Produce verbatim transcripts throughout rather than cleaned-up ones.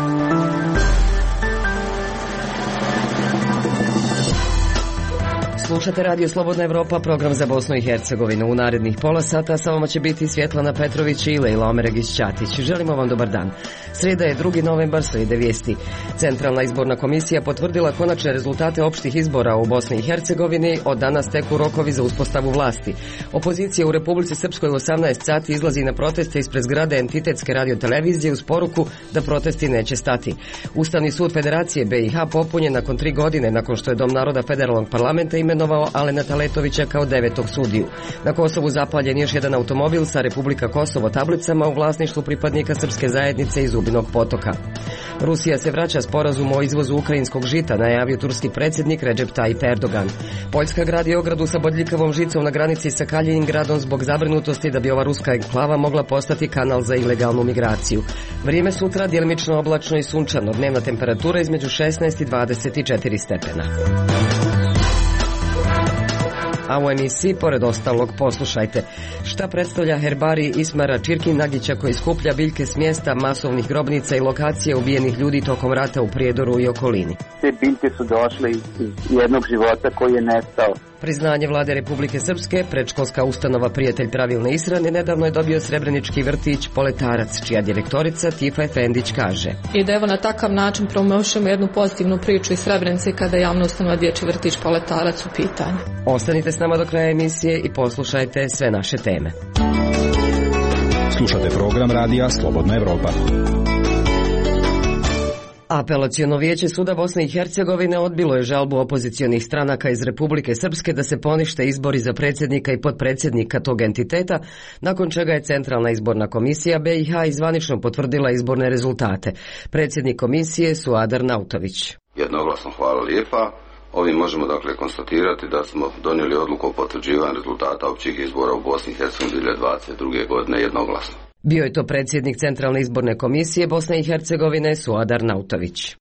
Slušate Radio Slobodna Evropa, program za Bosnu i Hercegovinu. U narednih pola sata sa vama će biti Svjetlana Petrović i Lejla Omeregić-Ćatić. Želimo vam dobar dan. Srijeda je drugi novembar, slijede vijesti. Centralna izborna komisija potvrdila konačne rezultate opštih izbora u Bosni i Hercegovini. Od danas teku rokovi za uspostavu vlasti. Opozicija u Republici Srpskoj u osamnaest sati izlazi na proteste ispred zgrade Entitetske radiotelevizije uz poruku da protesti neće stati. Ustavni sud Federacije B i H popunjen nakon tri godine nakon što je Dom naroda Federalnog parlamenta imenovao Alena Taletovića kao devetog sudiju. Na Kosovu zapaljen još jedan automobil sa Republika Kosovo tablicama u vlasništvu pripadnika srpske zajednice iz Zubinog Potoka. Rusija se vraća sporazumu o izvozu ukrajinskog žita, najavio turski predsjednik Recep Tayyip Erdogan. Poljska gradi ogradu sa bodljikavom žicom na granici sa Kaljiningradom zbog zabrinutosti da bi ova ruska enklava mogla postati kanal za ilegalnu migraciju. Vrijeme sutra djelimično oblačno i sunčano, dnevna temperatura između šesnaest i dvadeset četiri stepena. A u emisiji, pored ostalog, poslušajte šta predstavlja herbarij Ismara Čirkin-Nagića koji skuplja biljke s mjesta masovnih grobnica i lokacije ubijenih ljudi tokom rata u Prijedoru i okolini. Te biljke su došle iz jednog života koji je nestao. Priznanje vlade Republike Srpske, predškolska ustanova Prijatelj pravilne ishrane nedavno je dobio srebrenički vrtić Poletarac, čija direktorica Tifa Efendić kaže. I da evo na takav način promovišemo jednu pozitivnu priču iz Srebrenice kada je javna ustanova Dječji vrtić Poletarac u pitanju. Ostanite s nama do kraja emisije i poslušajte sve naše teme. Slušate program radija Slobodna Evropa. Apelaciono vijeće suda Bosne i Hercegovine odbilo je žalbu opozicionih stranaka iz Republike Srpske da se ponište izbori za predsjednika i potpredsjednika tog entiteta, nakon čega je Centralna izborna komisija B i H zvanično potvrdila izborne rezultate. Predsjednik komisije Suadar Nautović. Jednoglasno, hvala lijepa. Ovim možemo dakle konstatirati da smo donijeli odluku o potvrđivanju rezultata općih izbora u Bosni i Hercegovini dvije tisuće dvadeset druge. godine jednoglasno. Bio je to predsjednik Centralne izborne komisije Bosne i Hercegovine Suadar Nautović.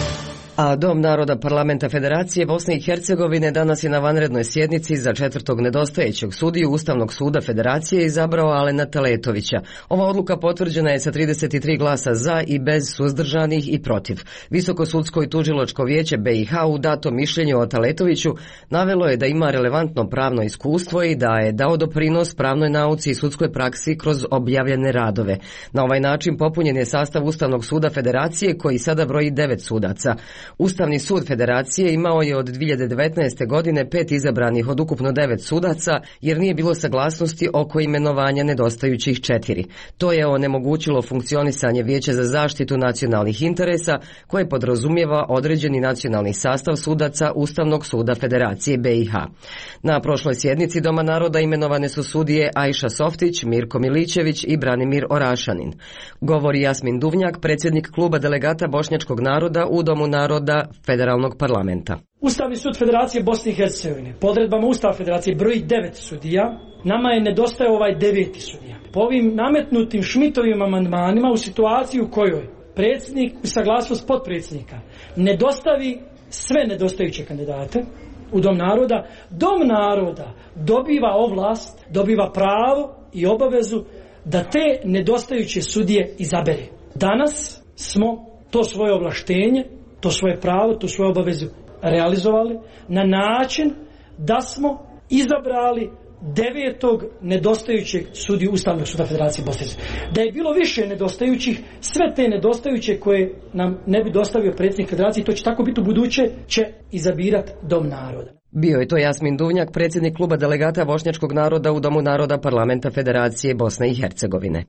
A Dom naroda Parlamenta Federacije Bosne i Hercegovine danas je na vanrednoj sjednici za četvrtog nedostajećeg sudiju Ustavnog suda Federacije izabrao Alena Taletovića. Ova odluka potvrđena je sa trideset tri glasa za i bez suzdržanih i protiv. Visoko sudsko i tužilačko vijeće B i H u datom mišljenju o Taletoviću navelo je da ima relevantno pravno iskustvo i da je dao doprinos pravnoj nauci i sudskoj praksi kroz objavljene radove. Na ovaj način popunjen je sastav Ustavnog suda Federacije koji sada broji devet sudaca. Ustavni sud Federacije imao je od dvije hiljade devetnaeste. godine pet izabranih od ukupno devet sudaca, jer nije bilo saglasnosti oko imenovanja nedostajućih četiri. To je onemogućilo funkcionisanje Vijeća za zaštitu nacionalnih interesa, koje podrazumijeva određeni nacionalni sastav sudaca Ustavnog suda Federacije B i H. Na prošloj sjednici Doma naroda imenovane su sudije Ajša Softić, Mirko Milićević i Branimir Orašanin. Govori Jasmin Duvnjak, predsjednik kluba delegata Bošnjačkog naroda u Domu naroda Federalnog parlamenta. Ustavni sud Federacije Bosne i Hercegovine po odredbama Ustava Federacije broji devet sudija, nama je nedostajao ovaj deveti sudija. Po ovim nametnutim Šmitovim amandmanima u situaciji u kojoj predsjednik u saglasnost potpredsjednika ne dostavi sve nedostajuće kandidate u Dom naroda, Dom naroda dobiva ovlast, dobiva pravo i obavezu da te nedostajuće sudije izabere. Danas smo to svoje ovlaštenje, to svoje pravo, tu svoju obavezu realizovali na način da smo izabrali devetog nedostajućeg sudiju Ustavnog suda Federacije Bosne i Hercegovine. Da je bilo više nedostajućih, sve te nedostajuće koje nam ne bi dostavio predsjednik Federacije, to će tako biti u buduće, će izabirati Dom naroda. Bio je to Jasmin Duvnjak, predsjednik kluba delegata Bošnjačkog naroda u Domu naroda Parlamenta Federacije Bosne i Hercegovine.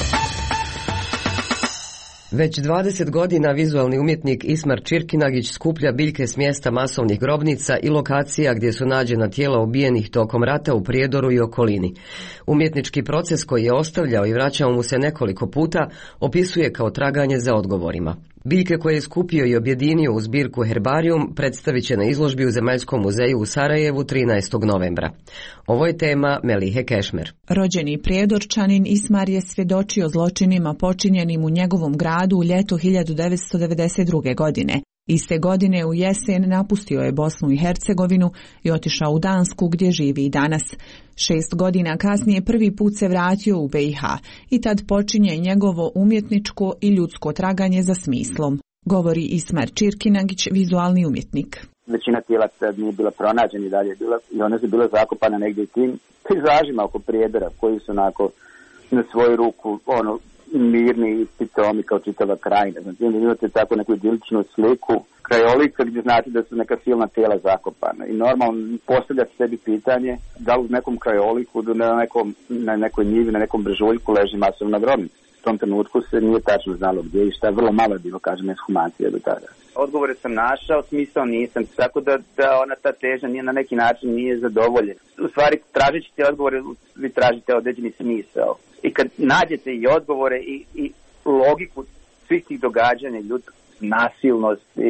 Već dvadeset godina vizualni umjetnik Ismar Čirkin-Nagić skuplja biljke s mjesta masovnih grobnica i lokacija gdje su nađena tijela ubijenih tokom rata u Prijedoru i okolini. Umjetnički proces koji je ostavljao i vraćao mu se nekoliko puta opisuje kao traganje za odgovorima. Biljke koje je skupio i objedinio u zbirku Herbarijum predstavit će na izložbi u Zemaljskom muzeju u Sarajevu trinaestog novembra. Ovo je tema Melihe Kešmer. Rođeni Prijedorčanin Ismar je svjedočio zločinima počinjenim u njegovom gradu u ljetu hiljadu devetsto devedeset druge. godine. Iste godine u jesen napustio je Bosnu i Hercegovinu i otišao u Dansku gdje živi i danas. Šest godina kasnije prvi put se vratio u B i H i tad počinje njegovo umjetničko i ljudsko traganje za smislom, govori Ismar Čirkinagić, vizualni umjetnik. Većina tijela nije bila pronađena i dalje bila, i one su bile zakopane negdje tim pejzažima oko Prijedora koji su onako na svoju ruku ono mirni i pitomi kao čitava krajina. Znači imate tako neku idiličnu sliku krajolika gdje znači da su neka silna tijela zakopana. I normalno postavljate sebi pitanje da li u nekom krajoliku, na, nekom, na nekoj njivi, na nekom brežuljku leži masovna grobnica. U tom trenutku se nije tačno znalo gdje i šta, vrlo malo je bilo, kažem, ekshumacija do tada. Odgovore sam našao, smisao nisam, tako da, da ona ta težnja nije na neki način nije zadovoljena. U stvari, tražeći te odgovore, vi tražite određeni smisao. I kad nađete i odgovore i, i logiku svih tih događanja, ljud, nasilnost i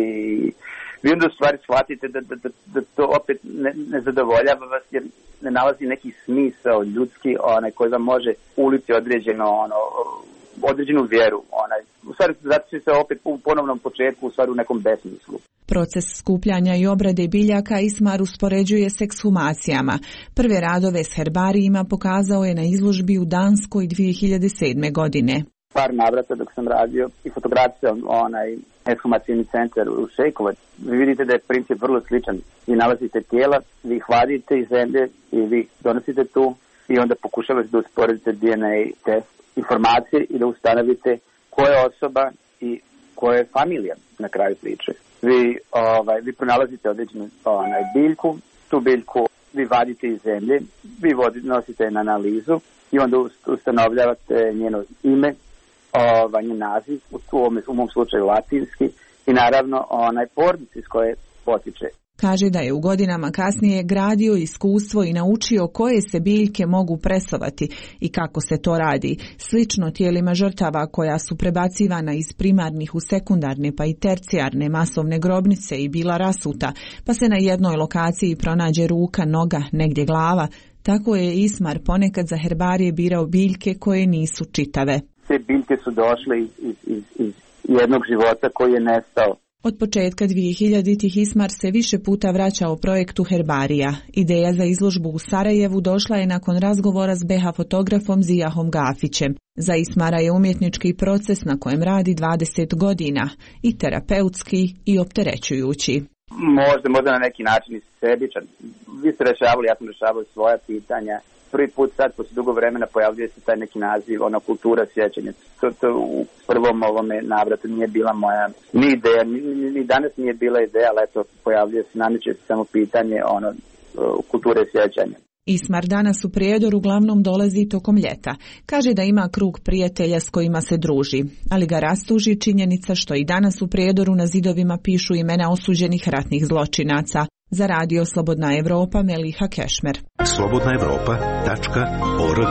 vi onda u stvari shvatite da, da, da, da to opet ne, ne zadovoljava vas jer ne nalazi neki smisao ljudski onaj koji vam može uliti određeno ono određenu vjeru. Onaj. U stvari, zato će se opet u ponovnom početku, u stvari u nekom besmislu. Proces skupljanja i obrade biljaka Ismar uspoređuje s ekshumacijama. Prve radove s herbarijima pokazao je na izložbi u Danskoj dvije hiljade sedme. godine. Par navrata dok sam radio i fotografija onaj ekshumacijni centar u Šejkovac. Vi vidite da je princip vrlo sličan. Vi nalazite tijela, vi ih vadite iz zemlje i vi donosite tu i onda pokušavate da usporedite D N A test informacije i da ustanovite koja je osoba i koja je familija na kraju priče. Vi, ovaj, vi pronalazite određenu onaj, biljku, tu biljku vi vadite iz zemlje, vi vodite, nosite na analizu i onda ustanovljavate njeno ime, ovaj, njen naziv, u, ovom, u mom slučaju latinski i naravno onaj porodic iz koje potiče. Kaže da je u godinama kasnije gradio iskustvo i naučio koje se biljke mogu presovati i kako se to radi, slično tijelima žrtava koja su prebacivana iz primarnih u sekundarne pa i tercijarne masovne grobnice i bila rasuta, pa se na jednoj lokaciji pronađe ruka, noga, negdje glava. Tako je Ismar ponekad za herbarije birao biljke koje nisu čitave. Te biljke su došle iz, iz, iz, iz jednog života koji je nestao. Od početka dvije hiljaditih Ismar se više puta vraćao projektu herbarija. Ideja za izložbu u Sarajevu došla je nakon razgovora s B i H fotografom Zijahom Gafićem. Za Ismara je umjetnički proces na kojem radi dvadeset godina i terapeutski i opterećujući. Možda, možda na neki način i sebičan. Vi ste rešavali, ja sam rešavao svoja pitanja. Prvi put sad, posle dugo vremena, pojavljuje se taj neki naziv, ono, kultura sjećanja. To, to u prvom ovome navratu nije bila moja ni ideja, ni, ni danas nije bila ideja, ali eto, pojavljuje se, nameće se samo pitanje, ono, kulture sjećanja. Ismar danas u Prijedor uglavnom dolazi tokom ljeta. Kaže da ima krug prijatelja s kojima se druži, ali ga rastuži činjenica što i danas u Prijedoru na zidovima pišu imena osuđenih ratnih zločinaca. Za radio Slobodna Evropa, Meliha Kešmer. slobodna evropa tačka org.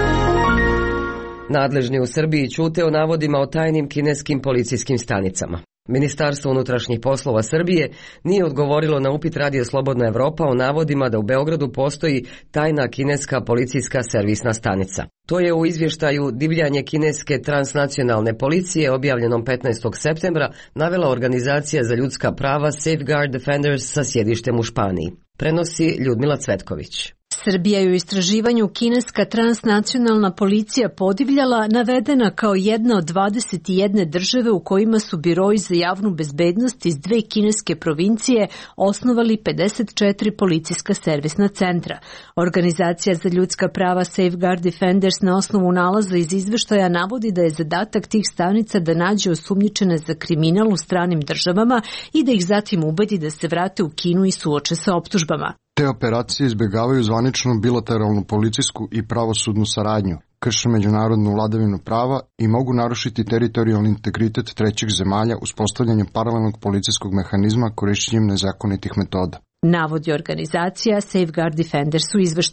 Nadležni u Srbiji ćute o navodima o tajnim kineskim policijskim stanicama. Ministarstvo unutrašnjih poslova Srbije nije odgovorilo na upit Radio Slobodna Evropa o navodima da u Beogradu postoji tajna kineska policijska servisna stanica. To je u izvještaju Divljanje kineske transnacionalne policije objavljenom petnaestog septembra navela organizacija za ljudska prava Safeguard Defenders sa sjedištem u Španiji. Prenosi Ljudmila Cvetković. Srbija je u istraživanju kineska transnacionalna policija podivljala navedena kao jedna od dvadeset jedne države u kojima su biroji za javnu bezbednost iz dve kineske provincije osnovali pedeset četiri policijska servisna centra. Organizacija za ljudska prava Safeguard Defenders na osnovu nalaza iz izveštaja navodi da je zadatak tih stanica da nađe osumnjičene za kriminal u stranim državama i da ih zatim ubedi da se vrate u Kinu i suoče sa optužbama. Te operacije izbjegavaju zvaničnu bilateralnu policijsku i pravosudnu saradnju, krše međunarodnu vladavinu prava i mogu narušiti teritorijalni integritet trećih zemalja uspostavljanjem paralelnog policijskog mehanizma korišćenjem nezakonitih metoda. Navodi organizacija Safeguard Defenders u izveštaju.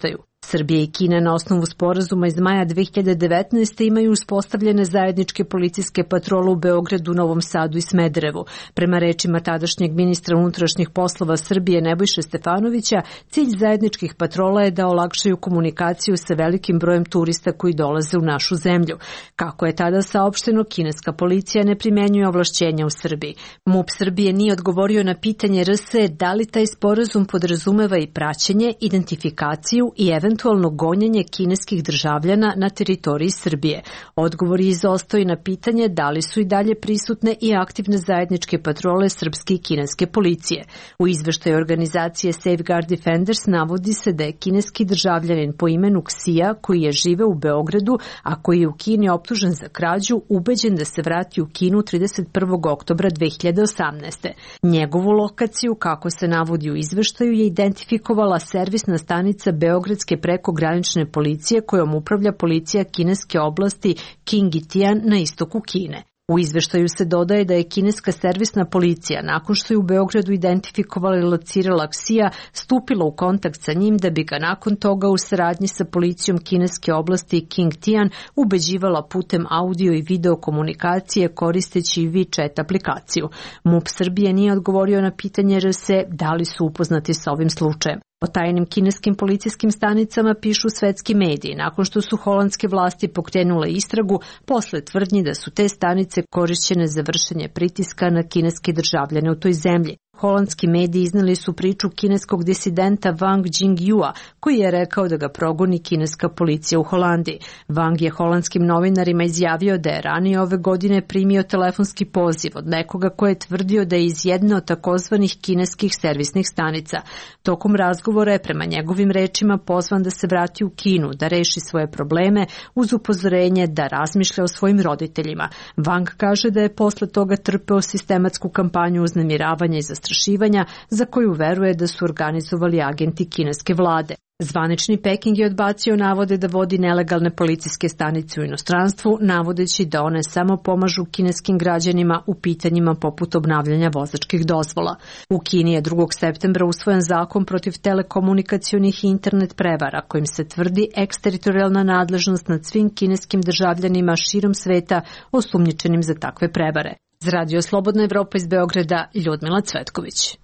Srbija i Kina na osnovu sporazuma iz maja dve hiljade devetnaeste. imaju uspostavljene zajedničke policijske patrole u Beogradu, Novom Sadu i Smederevu. Prema rečima tadašnjeg ministra unutrašnjih poslova Srbije Nebojše Stefanovića, cilj zajedničkih patrola je da olakšaju komunikaciju sa velikim brojem turista koji dolaze u našu zemlju. Kako je tada saopšteno, kineska policija ne primenjuje ovlašćenja u Srbiji. MUP Srbije nije odgovorio na pitanje R S da li taj sporazum podrazumeva i praćenje, identifikaciju i eventualno gonjenje kineskih državljana na teritoriji Srbije. Odgovor je izostao i na pitanje da li su i dalje prisutne i aktivne zajedničke patrole srpske i kineske policije. U izveštaju organizacije Safeguard Defenders navodi se da je kineski državljanin po imenu Ksija, koji je žive u Beogradu, a koji je u Kini optužen za krađu, ubeđen da se vrati u Kinu trideset prvog oktobra dve hiljade osamnaeste. Njegovu lokaciju, kako se navodi u izveštaju, je identifikovala servisna stanica Beogradske prekogranične policije kojom upravlja policija kineske oblasti Qingytian na istoku Kine. U izveštaju se dodaje da je kineska servisna policija, nakon što je u Beogradu identifikovala i locirala Ksija, stupila u kontakt sa njim da bi ga nakon toga u saradnji sa policijom kineske oblasti Qingytian ubeđivala putem audio i video komunikacije koristeći WeChat aplikaciju. MUP Srbije nije odgovorio na pitanje R S da li su upoznati sa ovim slučajem. O tajnim kineskim policijskim stanicama pišu svetski mediji nakon što su holandske vlasti pokrenule istragu posle tvrdnji da su te stanice korišćene za vršenje pritiska na kineske državljane u toj zemlji. Holandski mediji izneli su priču kineskog disidenta Wang Jingyua, koji je rekao da ga progoni kineska policija u Holandiji. Wang je holandskim novinarima izjavio da je ranije ove godine primio telefonski poziv od nekoga ko je tvrdio da je iz jedne od takozvanih kineskih servisnih stanica. Tokom razgovora je prema njegovim rečima pozvan da se vrati u Kinu, da reši svoje probleme uz upozorenje da razmišlja o svojim roditeljima. Wang kaže da je posle toga trpeo sistematsku kampanju uznemiravanja i zastrašivanja za koju veruje da su organizovali agenti kineske vlade. Zvanični Peking je odbacio navode da vodi nelegalne policijske stanice u inostranstvu, navodeći da one samo pomažu kineskim građanima u pitanjima poput obnavljanja vozačkih dozvola. U Kini je drugog septembra usvojen zakon protiv telekomunikacionih i internet prevara, kojim se tvrdi eksteritorijalna nadležnost nad svim kineskim državljanima širom sveta osumnjičenim za takve prevare. Za Radio Slobodna Evropa iz Beograda, Ljudmila Cvetković.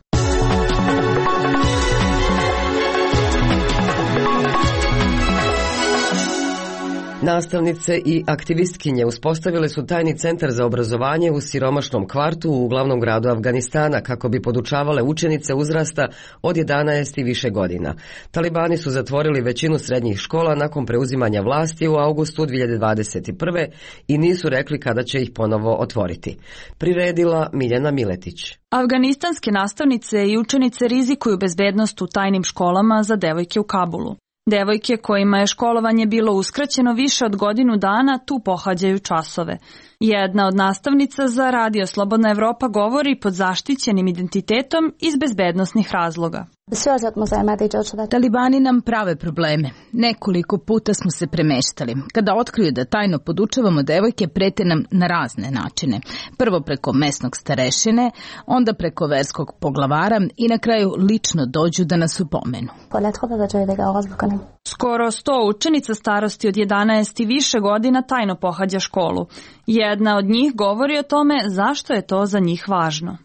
Nastavnice i aktivistkinje uspostavile su tajni centar za obrazovanje u siromašnom kvartu u glavnom gradu Afganistana kako bi podučavale učenice uzrasta od jedanaest i više godina. Talibani su zatvorili većinu srednjih škola nakon preuzimanja vlasti u avgustu dve hiljade dvadeset prve i nisu rekli kada će ih ponovo otvoriti. Priredila Miljana Miletić. Afganistanske nastavnice i učenice rizikuju bezbednost u tajnim školama za devojke u Kabulu. Devojke kojima je školovanje bilo uskraćeno više od godinu dana tu pohađaju časove. Jedna od nastavnica za Radio Slobodna Evropa govori pod zaštićenim identitetom iz bezbednosnih razloga. Talibani nam prave probleme. Nekoliko puta smo se premeštali. Kada otkriju da tajno podučavamo devojke, prete nam na razne načine. Prvo preko mesnog starešine, onda preko verskog poglavara i na kraju lično dođu da nas upomenu. Skoro sto učenica starosti od jedanaest i više godina tajno pohađa školu. Jedna od njih govori o tome zašto je to za njih važno.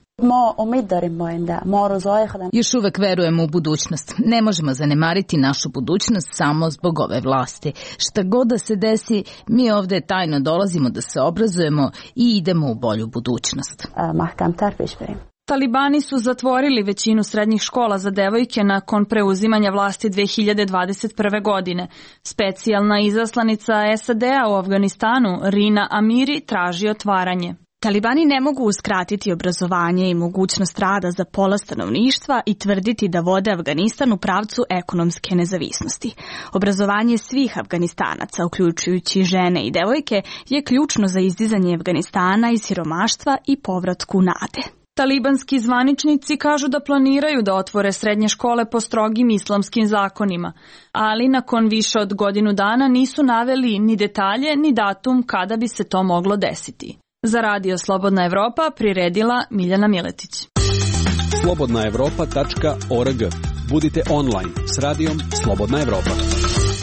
Još uvek verujemo u budućnost. Ne možemo zanemariti našu budućnost samo zbog ove vlasti. Šta god da se desi, mi ovde tajno dolazimo da se obrazujemo i idemo u bolju budućnost. Talibani su zatvorili većinu srednjih škola za devojke nakon preuzimanja vlasti dve hiljade dvadeset prve. godine. Specijalna izaslanica S A D-a u Afganistanu, Rina Amiri, traži otvaranje. Talibani ne mogu uskratiti obrazovanje i mogućnost rada za pola stanovništva i tvrditi da vode Afganistan u pravcu ekonomske nezavisnosti. Obrazovanje svih Afganistanaca, uključujući žene i devojke, je ključno za izdizanje Afganistana iz siromaštva i povratku nade. Talibanski zvaničnici kažu da planiraju da otvore srednje škole po strogim islamskim zakonima, ali nakon više od godinu dana nisu naveli ni detalje ni datum kada bi se to moglo desiti. Za Radio Slobodna Evropa priredila Miljana Miletić. slobodna evropa tačka org. Budite online s Radijom Slobodna Evropa.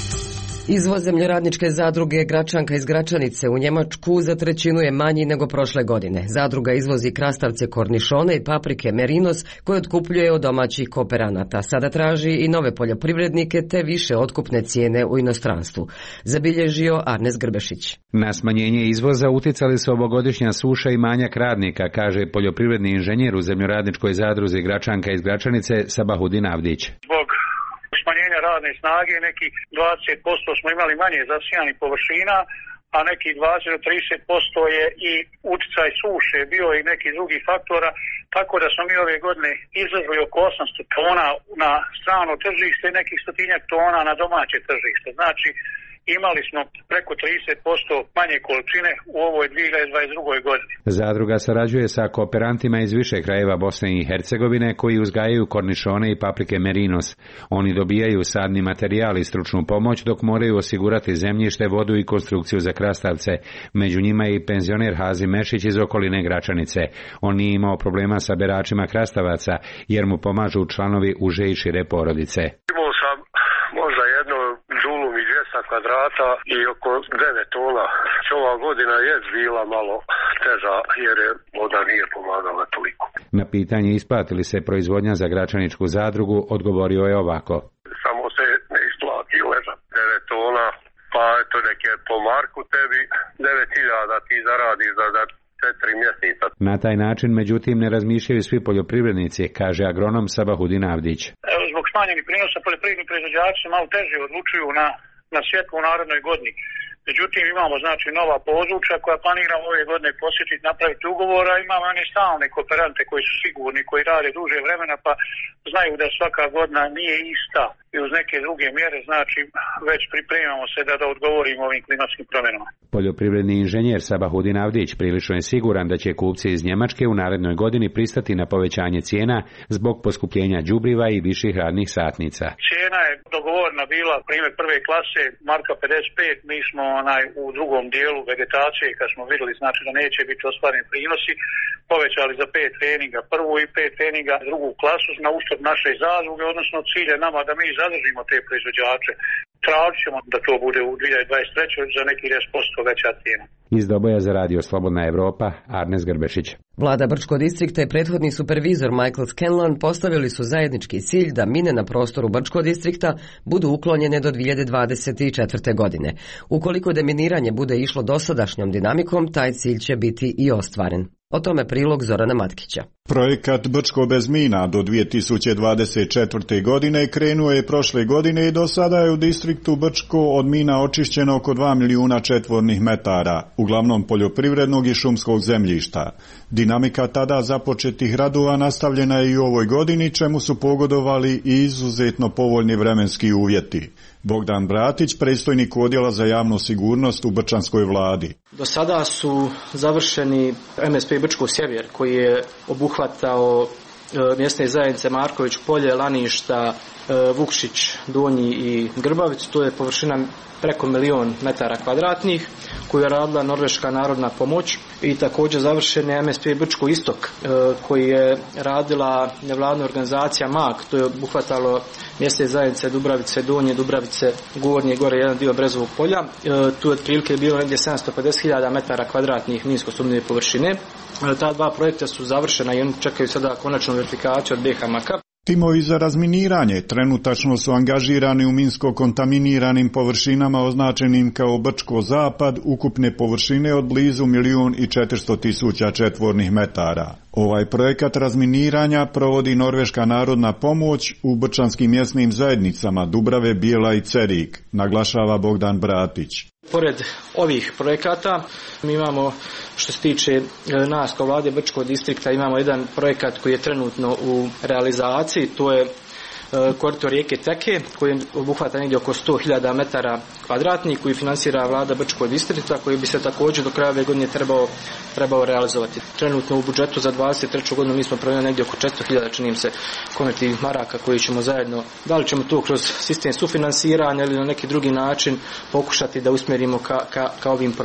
Izvoz zemljoradničke zadruge Gračanka iz Gračanice u Njemačku za trećinu je manji nego prošle godine. Zadruga izvozi krastavce kornišone i paprike merinos koje otkupljuje od domaćih kooperanata. Sada traži i nove poljoprivrednike te više otkupne cijene u inostranstvu. Zabilježio Arnes Grbešić. Na smanjenje izvoza uticali su ovogodišnja suša i manjak radnika, kaže poljoprivredni inženjer u zemljoradničkoj zadruzi Gračanka iz Gračanice Sabahudin Avdić. Zbog smanjenja radne snage neki dvadeset posto smo imali manje zasijanih površina, a neki dvadeset do trideset posto je i utjecaj suše bio i neki drugi faktora, tako da smo mi ove godine izvezli oko osamsto tona na strano tržište i nekih stotinjak tona na domaće tržište. Znači, imali smo preko trideset posto manje količine u ovoj dvije hiljade dvadeset druge. godini. Zadruga sarađuje sa kooperantima iz više krajeva Bosne i Hercegovine koji uzgajaju kornišone i paprike merinos. Oni dobijaju sadni materijal i stručnu pomoć dok moraju osigurati zemljište, vodu i konstrukciju za krastavce. Među njima je i penzioner Hazi Mešić iz okoline Gračanice. On nije imao problema sa beračima krastavaca jer mu pomažu članovi uže i šire porodice. Imao sam možda jedno džulum i dvjesto kvadrata i oko devet tona. Ova godina je bila malo teža jer je voda nije pomagala toliko. Na pitanje isplati li se proizvodnja za Gračaničku zadrugu odgovorio je ovako. Samo se ne isplati ležat devet tona, pa eto neke po marku tebi devet hiljada ti zaradiš za da četiri mjeseca. Na taj način, međutim, ne razmišljaju svi poljoprivrednici, kaže agronom Sabahudin Avdić. Evo, zbog smanjenih prinosa poljoprivredni proizvođači se malo teže odlučuju na, na sjetvu u narednoj godini. Međutim, imamo znači nova područja koja planiramo ove godine posjetiti, napraviti ugovora, imamo one stalne kooperante koji su sigurni, koji rade duže vremena, pa znaju da svaka godina nije ista i uz neke druge mjere, znači već pripremamo se da, da odgovorimo ovim klimatskim promjenama. Poljoprivredni inženjer Sabahudin Avdić prilično je siguran da će kupci iz Njemačke u narednoj godini pristati na povećanje cijena zbog poskupljenja đubriva i viših radnih satnica. Cijena je dogovorena bila primjer prve klase marka pedeset pet, mi smo onaj u drugom dijelu vegetacije kad smo vidjeli znači da neće biti ostvareni prinosi, povećali za pet treninga prvu i pet treninga drugu klasu na uštrb naše zadruge, odnosno cilj je nama da mi zadržimo te proizvođače. Tražit ćemo da to bude u dvije hiljade dvadeset treće. za neki deset posto veća cijena. Iz Doboja za radio Slobodna Evropa, Arnes Grbešić. Vlada Brčkog distrikta i prethodni supervizor Michael Scanlon postavili su zajednički cilj da mine na prostoru Brčkog distrikta budu uklonjene do dvije hiljade dvadeset četvrte. godine. Ukoliko deminiranje bude išlo dosadašnjom dinamikom, taj cilj će biti i ostvaren. O tome prilog Zorana Matkića. Projekat Brčko bez mina do dvije tisuće dvadeset četvrte. godine krenuo je prošle godine i do sada je u distriktu Brčko od mina očišćeno oko dva milijuna četvornih metara, uglavnom poljoprivrednog i šumskog zemljišta. Dinamika tada započetih radova nastavljena je i u ovoj godini, čemu su pogodovali i izuzetno povoljni vremenski uvjeti. Bogdan Bratić, predstojnik odjela za javnu sigurnost u brčanskoj vladi. Do sada su završeni em es pe Brčko sjever koji je obuhvatao mjesne zajednice Marković polje, Laništa, Vukšić, Donji i Grbavić. To je površina preko milion metara kvadratnih koju je radila Norveška narodna pomoć i također završen je em es pe Brčko istok koji je radila nevladna organizacija M A K. To je obuhvatalo mjesne zajednice Dubravice, Donje, Dubravice, Gornje, gore jedan dio Brezovog polja. Tu je otprilike bilo negdje sedamsto pedeset hiljada metara kvadratnih minsko sumnjive površine. Ta dva projekta su završena i oni čekaju sada konačnu verifikaciju od be ha maka. Timovi za razminiranje trenutačno su angažirani u minsko kontaminiranim površinama označenim kao Brčko zapad, ukupne površine od blizu milijun i četiristo tisuća četvornih metara. Ovaj projekat razminiranja provodi Norveška narodna pomoć u brčanskim mjesnim zajednicama Dubrave, Bijela i Cerik, naglašava Bogdan Bratić. Pored ovih projekata mi imamo, što se tiče nas kao vlade Brčkog distrikta, imamo jedan projekat koji je trenutno u realizaciji, to je korito rijeke Teke koji obuhvata negdje oko sto hiljada metara kvadratnih koji finansira vlada Brčkog distrikta koji bi se također do kraja ove godine trebao, trebao realizovati. Trenutno u budžetu za dvadeset treću. godinu mi smo proveli negdje oko četiristo hiljada čini se konvertivnih maraka koji ćemo zajedno, da li ćemo to kroz sistem sufinansiranja ili na neki drugi način pokušati da usmjerimo ka, ka, ka ovim projektima.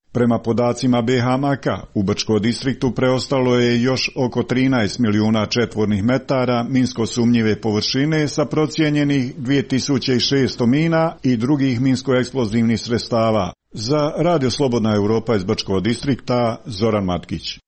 Prema podacima B H Maka, u Brčko distriktu preostalo je još oko trinaest milijuna četvornih metara minsko sumnjive površine sa procijenjenih dvije tisuće šesto mina i drugih minsko-eksplozivnih sredstava. Za Radio Slobodna Europa iz Brčkog distrikta, Zoran Matkić.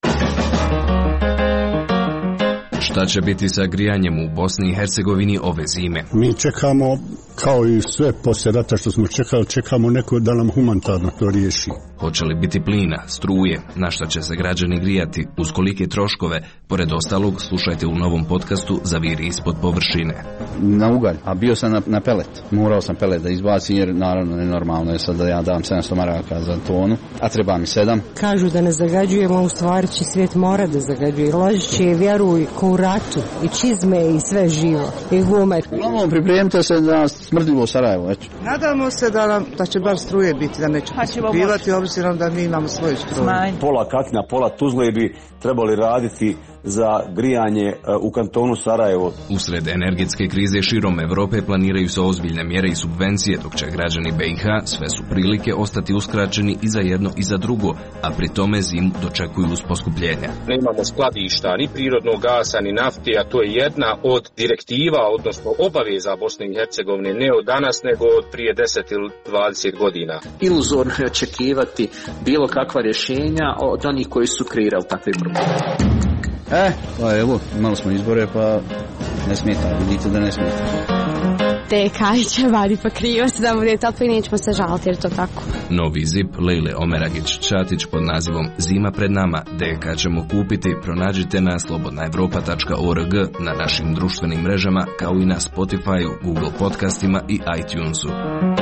Šta će biti sa grijanjem u Bosni i Hercegovini ove zime? Mi čekamo, kao i sve poslije rata što smo čekali, čekamo neko da nam humanitarno to riješi. Hoće li biti plina, struje, na šta će se građani grijati, uz kolike troškove? Pored ostalog, slušajte u novom podcastu Zaviri ispod površine. Na ugalj, a bio sam na, na pelet. Morao sam pelet da izbacim jer naravno nenormalno je sad da ja dam sedamsto maraka za tonu, a treba mi sedam. Kažu da ne zagađujemo, u stvari će svijet mora da zagađuje. Ložit će, vjeruj, ko u ratu, i čizme i sve živo, i gume. Uglavnom, pripremite se da smrdljivo Sarajevo, eto. Nadamo se da, nam, da će bar struje biti, da neće poskupivati, obzirom da mi imamo svoju struju. Pola Katina, pola Tuzle bi trebali raditi za grijanje u kantonu Sarajevo. Usred energetske krize širom Evrope planiraju se ozbiljne mjere i subvencije, dok će građani B i H sve su prilike ostati uskraćeni i za jedno i za drugo, a pri tome zimu dočekuju uz poskupljenja. Nemamo skladišta ni prirodnog gasa ni nafte, a to je jedna od direktiva, odnosno obaveza Bosne i Hercegovine, ne od danas nego od prije deset ili dvadeset godina. Iluzorno je očekivati bilo kakva rješenja od onih koji su kreirali takve probleme. E, pa evo, imali smo izbore, pa ne smeta, vidite da ne smeta. Te kajiće vadi pa krivo se da bude toplo i nećemo se žaliti jer to tako. Novi zip Lejle Omeragić-Čatić pod nazivom Zima pred nama, D K ćemo kupiti, pronađite na slobodna evropa tačka org, na našim društvenim mrežama, kao i na Spotify-u, Google podcastima i iTunesu.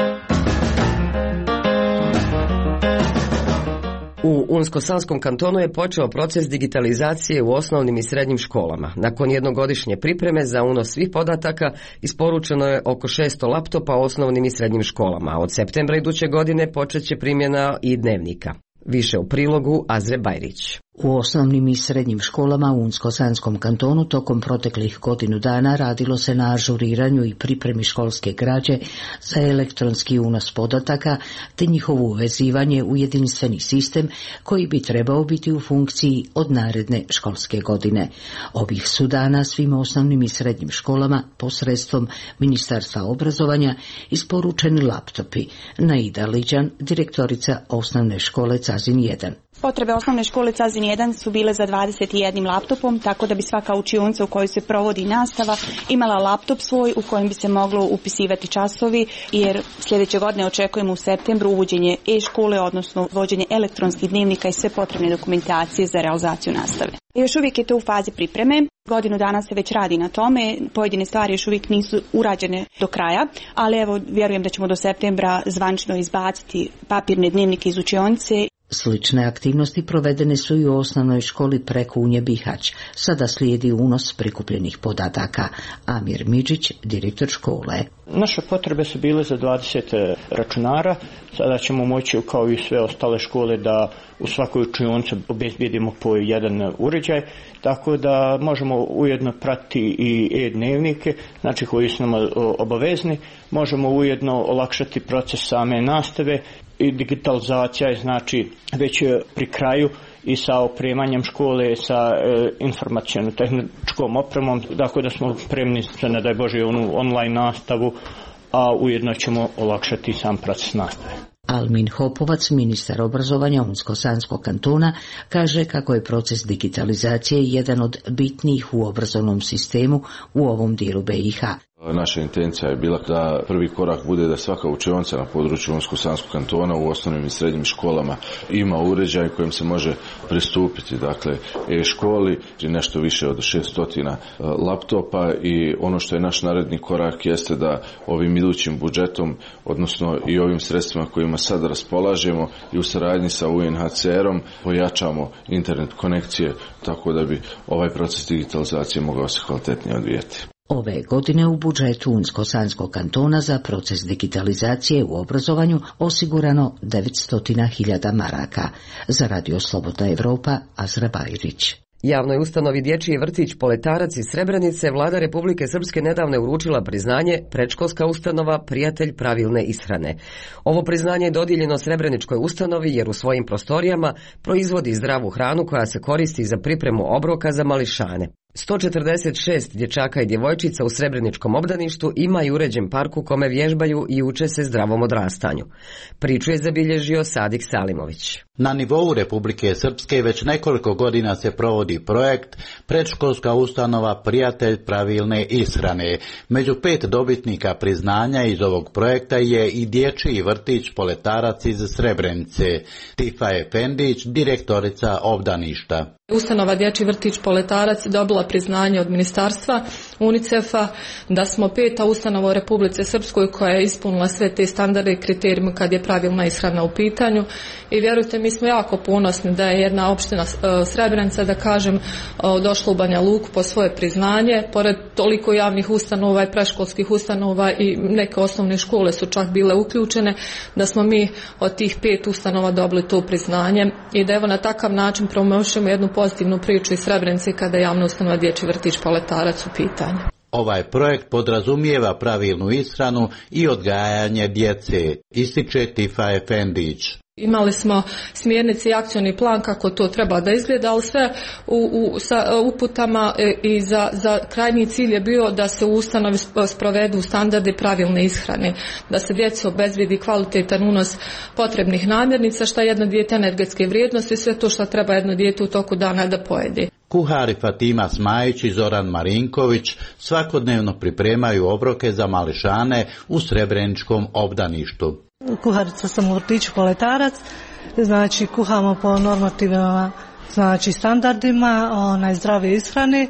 U Unsko-Sanskom kantonu je počeo proces digitalizacije u osnovnim i srednjim školama. Nakon jednogodišnje pripreme za unos svih podataka isporučeno je oko šesto laptopa osnovnim i srednjim školama. Od septembra iduće godine počet će primjena i dnevnika. Više u prilogu Azre Bajrić. U osnovnim i srednjim školama u Unsko-Sanskom kantonu tokom proteklih godinu dana radilo se na ažuriranju i pripremi školske građe za elektronski unos podataka te njihovo uvezivanje u jedinstveni sistem koji bi trebao biti u funkciji od naredne školske godine. Ovih su dana svim osnovnim i srednjim školama posredstvom Ministarstva obrazovanja isporučeni laptopi. Naida Liđan, direktorica osnovne škole Cazin jedan. Potrebe osnovne škole Cazin jedan su bile za dvadeset jedan laptopom, tako da bi svaka učionica u kojoj se provodi nastava imala laptop svoj u kojem bi se moglo upisivati časovi, jer sljedeće godine očekujemo u septembru uvođenje e-škole, odnosno vođenje elektronskih dnevnika i sve potrebne dokumentacije za realizaciju nastave. Još uvijek je to u fazi pripreme. Godinu dana se već radi na tome, pojedine stvari još uvijek nisu urađene do kraja, ali evo vjerujem da ćemo do septembra zvanično izbaciti papirne dnevnike iz učionice. Slične aktivnosti provedene su i u osnovnoj školi Prekunje Bihać. Sada slijedi unos prikupljenih podataka. Amir Midžić, direktor škole. Naše potrebe su bile za dvadeset računara. Sada ćemo moći, kao i sve ostale škole, da u svakoj učionici obezbijedimo po jedan uređaj, tako da možemo ujedno pratiti i e-dnevnike, znači koji su nam obavezni. Možemo ujedno olakšati proces same nastave i digitalizacija je znači već pri kraju i sa opremanjem škole, sa e, informacijom tehničkom opremom, tako da smo spremni za, ne daj Bože, onu online nastavu, a ujedno ćemo olakšati sam proces nastave. Almin Hopovac, ministar obrazovanja Unsko-Sanskog kantona, kaže kako je proces digitalizacije jedan od bitnijih u obrazovnom sistemu u ovom dijelu B i H. Naša intencija je bila da prvi korak bude da svaka učionica na području Unsko-Sanskog kantona u osnovnim i srednjim školama ima uređaj kojim se može pristupiti, dakle e-školi, nešto više od šesto laptopa, i ono što je naš naredni korak jeste da ovim idućim budžetom, odnosno i ovim sredstvima kojima sad raspolažemo i u saradnji sa U N H C R-om pojačamo internet konekcije tako da bi ovaj proces digitalizacije mogao se kvalitetnije odvijati. Ove godine u budžetu Unsko-Sanskog kantona za proces digitalizacije u obrazovanju osigurano devetsto hiljada maraka. Za Radio Slobodna Evropa, Azra Bajrić. Javnoj ustanovi Dječji vrtić Poletarac iz Srebrenice Vlada Republike Srpske nedavno uručila priznanje Predškolska ustanova Prijatelj pravilne ishrane. Ovo priznanje je dodijeljeno Srebreničkoj ustanovi jer u svojim prostorijama proizvodi zdravu hranu koja se koristi za pripremu obroka za mališane. sto četrdeset šest dječaka i djevojčica u Srebreničkom obdaništu ima i uređen park u kome vježbaju i uče se zdravom odrastanju. Priču je zabilježio Sadik Salimović. Na nivou Republike Srpske već nekoliko godina se provodi projekt Predškolska ustanova Prijatelj pravilne ishrane. Među pet dobitnika priznanja iz ovog projekta je i Dječji vrtić Poletarac iz Srebrenice. Tifa Efendić, direktorica obdaništa. Ustanova Dječji vrtić Poletarac dobila priznanje od ministarstva UNICEF-a da smo peta ustanova u Republici Srpskoj koja je ispunila sve te standarde i kriterijuma kad je pravilna ishrana u pitanju. I vjerujte, mi smo jako ponosni da je jedna opština Srebrenica, da kažem, došla u Banja Luku po svoje priznanje. Pored toliko javnih ustanova i predškolskih ustanova i neke osnovne škole su čak bile uključene, da smo mi od tih pet ustanova dobili to priznanje i da evo na takav način promovišemo jednu pozitivnu priču iz Srebrenice kada je javna ustanova Dječji vrtić Poletarac u pitanju. Ovaj projekt podrazumijeva pravilnu ishranu i odgajanje djece, ističe Tifa Efendić. Imali smo smjernice i akcioni plan kako to treba da izgleda, ali sve u, u, sa uputama i za, za krajnji cilj je bio da se u ustanovi sprovedu standardi pravilne ishrane, da se djeci obezbedi kvalitetan unos potrebnih namirnica, šta je jedno dijete energetske vrijednosti i sve to što treba jedno dijete u toku dana da pojede. Kuhari Fatima Smajić i Zoran Marinković svakodnevno pripremaju obroke za mališane u Srebreničkom obdaništu. Kuharica sam u vrtiću Poletarac, znači kuhamo po normativima, znači standardima onaj zdrave ishrane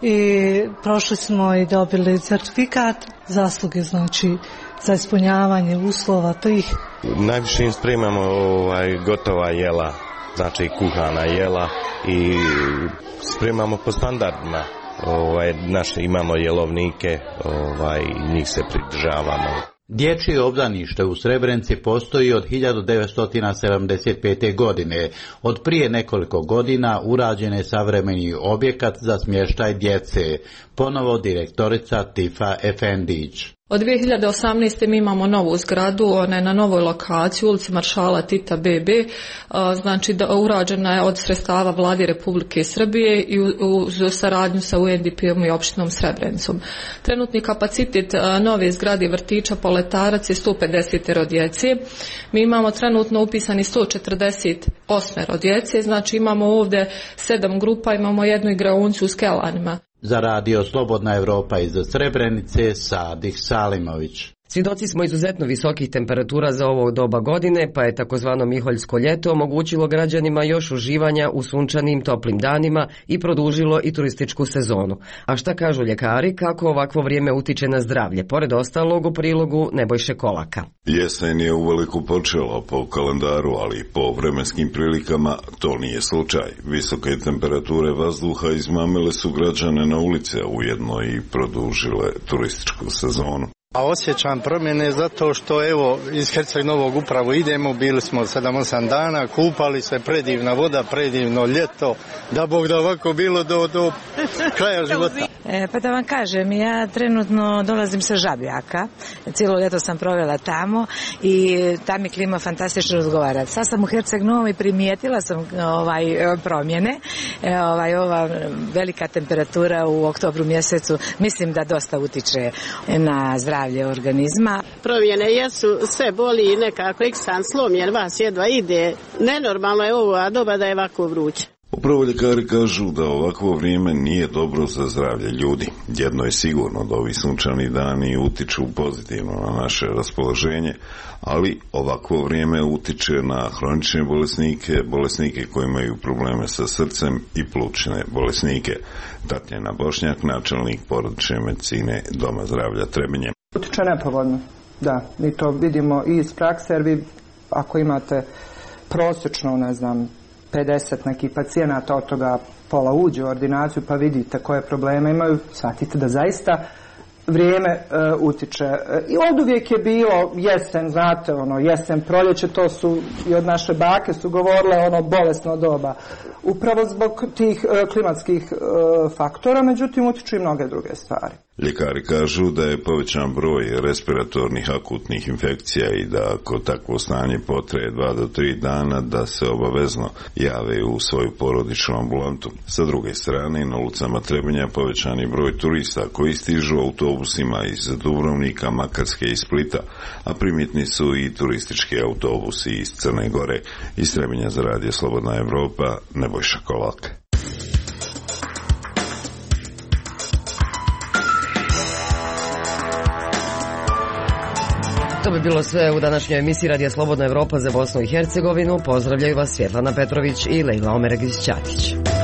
i prošli smo i dobili certifikat zasluge, znači za ispunjavanje uslova tih. Najviše im spremamo ovaj, gotova jela, znači kuhana jela i spremamo po standardima. Ovaj, naše imamo jelovnike, ovaj, njih se pridržavamo. Dječje obdanište u Srebrenici postoji od hiljadu devetsto sedamdeset pete. godine. Od prije nekoliko godina urađen je savremeni objekat za smještaj djece. Ponovo direktorica Tifa Efendić. Od dvije hiljade osamnaeste. mi imamo novu zgradu, ona je na novoj lokaciji, u ulici Maršala Tita be be, znači da urađena je od sredstava Vlade Republike Srbije i uz saradnju sa U N D P-om i opštinom Srebrenicom. Trenutni kapacitet nove zgrade vrtića Poletarac je sto pedeset djece. Mi imamo trenutno upisani sto četrdeset osam djece, znači imamo ovdje sedam grupa, imamo jednu igraonicu u Skelanima. Za radio Slobodna Evropa iz Srebrenice, Sadik Salimović. Svjedoci smo izuzetno visokih temperatura za ovo doba godine, pa je takozvano Miholjsko ljeto omogućilo građanima još uživanja u sunčanim toplim danima i produžilo i turističku sezonu. A šta kažu ljekari, kako ovakvo vrijeme utiče na zdravlje? Pored ostalog u prilogu Nebojše Kolaka. Jesen je uveliko počela po kalendaru, ali po vremenskim prilikama to nije slučaj. Visoke temperature vazduha izmamile su građane na ulice, ujedno i produžile turističku sezonu. A osjećam promjene zato što evo iz Herceg Novog upravo idemo, bili smo sedam osam dana, kupali se, predivna voda, predivno ljeto, da Bog da ovako bilo do, do kraja života. E, pa da vam kažem, ja trenutno dolazim sa Žabljaka, cijelo ljeto sam provela tamo i tam je klima fantastično odgovara. Sad sam u Herceg Novom i primijetila sam ovaj, promjene, e, ovaj, ova velika temperatura u oktobru mjesecu, mislim da dosta utiče na zdravlje organizma. Promjene jesu, sve boli nekako eksan slom jer vas jedva ide. Nenormalno je ovo doba da je ovako vruće. Upravo ljekari kažu da ovakvo vrijeme nije dobro za zdravlje ljudi. Jedno je sigurno da ovi sunčani dani utiču pozitivno na naše raspoloženje, ali ovakvo vrijeme utiče na hronične bolesnike, bolesnike koji imaju probleme sa srcem i plućne bolesnike. Tatjana Bošnjak, načelnik porodične medicine Doma zdravlja Trebinje. Utiče nepovoljno, da. Mi to vidimo i iz prakse, jer vi ako imate prosječno, ne znam, pedeset nekih pacijenata, od toga pola uđe u ordinaciju pa vidite koje probleme imaju, shvatite da zaista vrijeme e, utiče. I od uvijek je bilo jesen, znate, ono, jesen, proljeće, to su i od naše bake su govorile ono bolesno doba. upravo zbog tih klimatskih faktora, međutim utiču i mnoge druge stvari. Ljekari kažu da je povećan broj respiratornih akutnih infekcija i da ako takvo stanje potraje dva do tri dana da se obavezno jave u svoju porodičnu ambulantu. Sa druge strane, na ulicama Trebinja povećani broj turista koji stižu autobusima iz Dubrovnika, Makarske i Splita, a primjetni su i turistički autobusi iz Crne Gore. Iz Trebinja za Radio Slobodna Evropa, Nebojša Kolak. To bi bilo sve u današnjoj emisiji Radija Slobodna Evropa za Bosnu i Hercegovinu. Pozdravljaju vas Svjetlana Petrović i Lejla Omeregić-Ćatić.